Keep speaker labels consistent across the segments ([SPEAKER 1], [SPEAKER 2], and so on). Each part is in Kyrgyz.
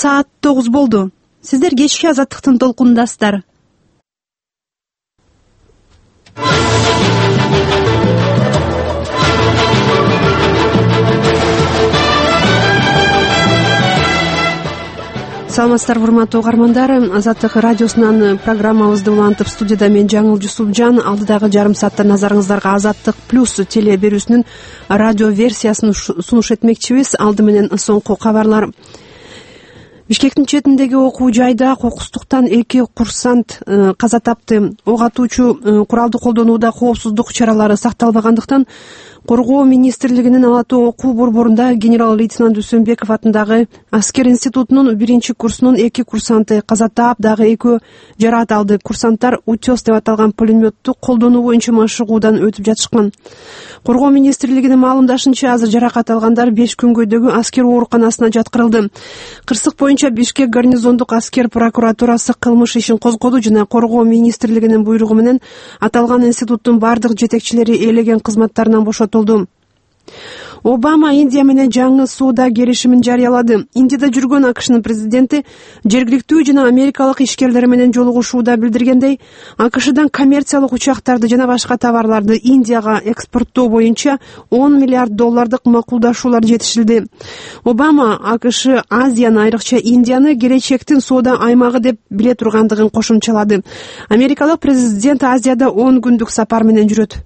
[SPEAKER 1] саат 9 болду. Сиздер кечки Азаттыктын толкунундасыздар. Саламатсыздарбы урматтуу угармандар. Азаттык радиосунан программабызды улантып, студияда мен Жаңыл Жусупжан. Алдыдагы жарым саатта назарыңыздарга Азаттык плюс теле берүүсүнүн радио версиясын сунуш этмекчибиз. Алды менен соңку кабарлар. Бишкектин четиндеги окуу жайда кокустуктан 2 курсант каза тапты. Ок атуучу куралды колдонууда коопсуздук чаралары сакталбагандыктан Коргоо министрлигинин Ала Тоо окуу борборунда генерал-лейтенант Үсөнбеков атындагы аскер институтунун 1 курсунун 2 курсанты каза таап, дагы 2 жараат алды. Курсанттар утес деп аталган пулеметту колдонуу боюнча машыгуудан өтүп жатышкан. Коргоо министрлигинин маалымдашынча, азыр жаракат алгандар 5 күнгөйдөгү аскер ооруканасына жаткырылды. Кырсык боюнча Бишкек гарнизондук аскер прокуратурасы кылмыш ишин козгоду жана Коргоо министрлигинин буйругу менен аталган институттун бардык жетекчилери ээлеген кызматтарынан бошотулду. Обама Индия менен жаңы соода келишимин жарыялады. Индияда жүргөн АКШнын президенти жергиликтүү жана америкалык ишкерлер менен жолугушууда билдиргендей, АКШдан коммерциялык учактарды жана башка товарларды Индияга экспорттоо боюнча $10 миллиард макулдашуулар жетишилди. Обама АКШ Азияны, айрыкча Индияны келечектин соода аймагы деп биле тургандыгын кошумчалады. Америкалык президент Азияда 10 күндүк сапар менен жүрөт.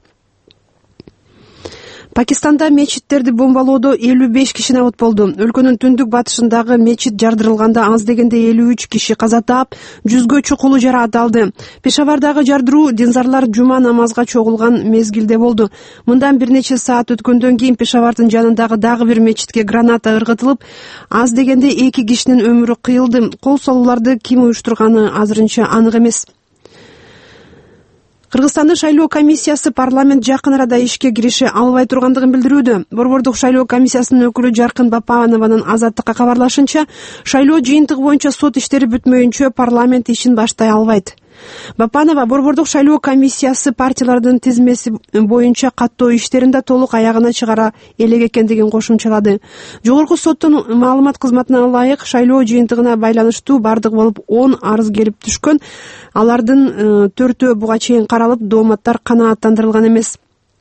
[SPEAKER 1] Пакистанда мечиттерди бомбалоодо 55 киши набыт болду. Өлкөнүн түндүк батышындагы мечит жардырылганда аз дегенде 53 киши каза таап, 100гө чукулу жараат алды. Пешавардагы жардыруу динзарлар жума намазга чогулган мезгилде болду. Мындан бир нече саат өткөндөн кийин Пешавардын жанындагы дагы бир мечитке граната ыргытылып, аз дегенде 2 кишинин өмүрү кыйылды. Кол салууларды ким уюштурганы азырынча анык эмес. Кыргызстандын шайлоо комиссиясы парламент жакын арада ишке кирише албай тургандыгын билдирүүдө. Борбордук шайлоо комиссиясынын өкүлү Жаркын Бапанованын Азаттыкка кабарлашынча, шайлоо жыйынтыгы боюнча сот иштери бүтмөйүнчө парламент ишин баштай албайт. Бапанова борбордук шайлоо комиссиясы партиялардын тизмеси боюнча каттоо иштерин да толук аягына чыгара элек экендигин кошумчалады. Жогорку соттун маалымат кызматына ылайык, шайлоо жыйынтыгына байланыштуу бардыгы болуп 10 арыз келип түшкөн. Алардын 4-өө буга чейин каралып, дооматтар канааттандырылган эмес.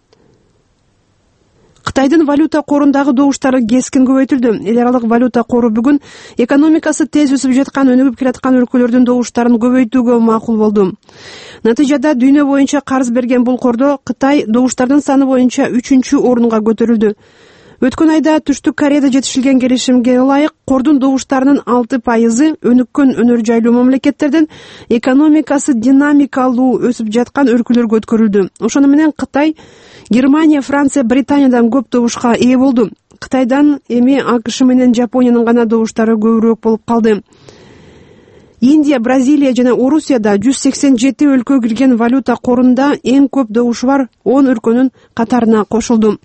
[SPEAKER 1] Кытайдын валюта корундагы добуштары кескин көбөйтүлдү. Эл аралык валюта кору бүгүн экономикасы тез өсүп жаткан, өнүгүп келаткан өлкөлөрдүн добуштарын көбөйтүүгө макул болду. Натыйжада дүйнө боюнча карыз берген бул кордо Кытай добуштардын саны боюнча 3-орунга көтөрүлдү. Өткөн айда Түштүк Кореяда жетишилген келишимге ылайык кордун добуштарынын 6% өнүккөн өнөр жайлуу мамлекеттерден экономикасы динамикалуу өсүп жаткан өлкөлөргө өткөрүлдү. Ошону менен Кытай, Германия, Франция, Британиядан көп добушка ээ болду. Кытайдан эми АКШ менен Жапониянын гана добуштары көбүрөөк болуп калды. Индия, Бразилия жана Орусияда 187 өлкө кирген валюта корунда эң көп добушу бар 10 өлкөнүн катарына кошулду.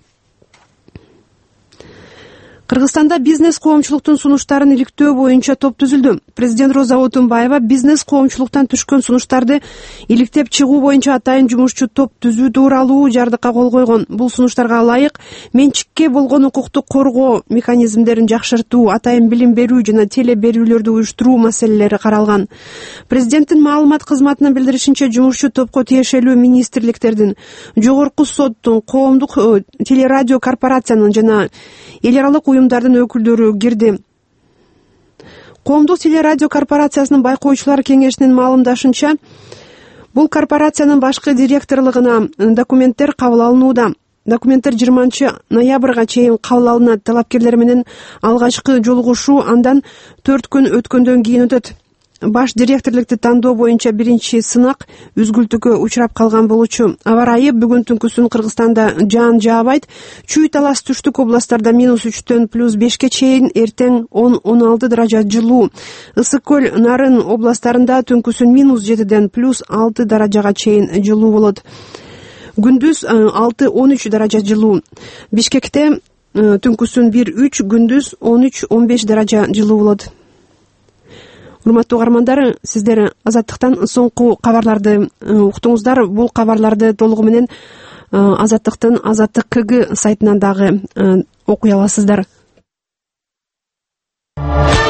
[SPEAKER 1] Кыргызстанда бизнес коомчулуктун сунуштарын иликтөө боюнча топ түзүлдү. Президент Роза Отунбаева бизнес коомчулуктан түшкөн сунуштарды иликтеп чыгуу боюнча атайын жумушчу топ түзүү тууралуу жардыкка кол койгон. Бул сунуштарга ылайык менчикке болгон укуктук коргоо механизмдерин жакшыртуу, атайын билим берүү жана теле берүүлөрдү уюштуруу маселелери каралган. Президенттин маалымат кызматынын билдиришинче, жумушчу топко тиешелүү министрликтердин, жогорку соттун, коомдук телерадио корпорациянын жана эл аралык уюмдардын өкүлдөрү кирди. Коомдук телерадио корпорациясынын байкоочулар кеңешинин маалымдашынча, бул корпорациянын башкы директорлугуна документтер кабыл алынууда. Документтер 20 ноябрга чейин кабыл алынат. Талапкерлер менен алгачкы жолугушуу андан 4 күн өткөндөн кийин өтөт. Баш директорлукты тандоо боюнча биринчи сынак үзгүлтүккө учурап калган болчу. Аба ырайы бүгүн түнкүсүн Кыргызстанда жаан жаабайт. Чүй, Талас, Түштүк областарда -3-төн +5ке чейин, эртең 10-16 даража жылуу. Ысык көл, Нарын областарында түнкүсүн -7ден +6 даражага чейин жылуу болот. Күндүз 6-13 даража жылуу. Бишкекте түнкүсүн 1-3, күндүз 13-15 даража жылуу болот. Урматтуу угармандар, сиздер Азаттыктан соңку кабарларды уктуңуздар. Бул кабарларды толугу менен Азаттыктын Азаттык КГ сайтынан дагы окуй аласыздар.